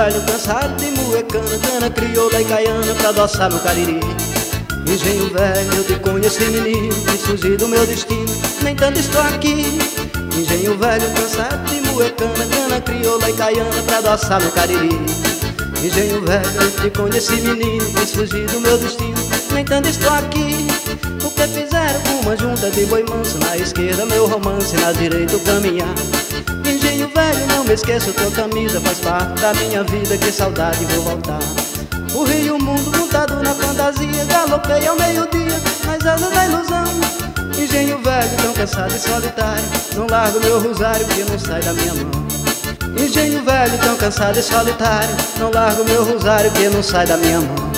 velho cansado de moer cana, cana crioula e caiana pra adoçar no Cariri. Engenho velho, eu te conheci menino, quis fugir do meu destino, nem tanto estou aqui. Engenho velho cansado de moer cana, cana crioula e caiana pra adoçar no Cariri. Engenho velho, eu te conheci menino, quis fugir do meu destino, nem tanto estou aqui. O que fizeram com uma junta de boi manso, na esquerda meu romance, na direita o caminhar. Engenho velho, não me esqueço, tua camisa faz parte da minha vida, que saudade vou voltar. O rio e o mundo montado na fantasia, galopei ao meio-dia, nas asas da ilusão. Engenho velho, tão cansado e solitário, não largo meu rosário que não sai da minha mão. Engenho velho, tão cansado e solitário, não largo meu rosário que não sai da minha mão.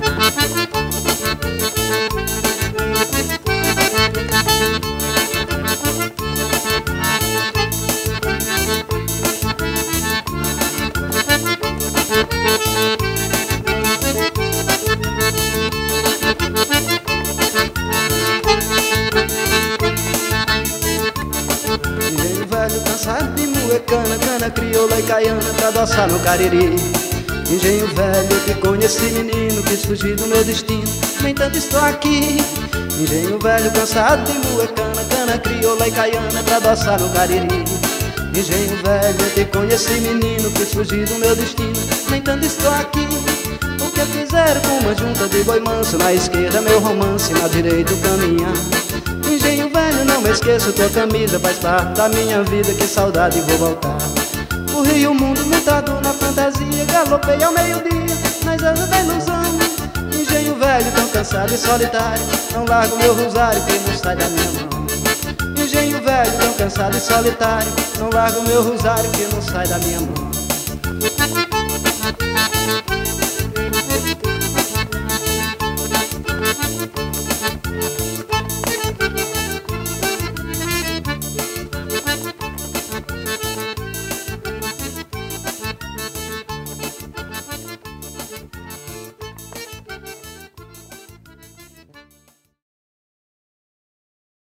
Engenho velho cansado de moer cana, cana crioula e caiana pra adoçar no Cariri. Engenho velho, eu te conheci menino, quis fugir do meu destino, nem tanto estou aqui. Engenho velho cansado de moer cana, cana crioula e caiana pra adoçar no Cariri. Engenho velho, eu te conheci menino, quis fugir do meu destino, nem tanto estou aqui. O que fizeram com uma junta de boi manso, na esquerda meu romance, na direita o caminhar. Engenho velho, não me esqueço, tua camisa faz parte da minha vida, que saudade vou voltar. O rio e o mundo montado na fantasia, galopei ao meio-dia, nas asas da ilusão. Engenho velho, tão cansado e solitário, não largo meu rosário que não sai da minha mão. Engenho velho, tão cansado e solitário, não largo meu rosário que não sai da minha mão.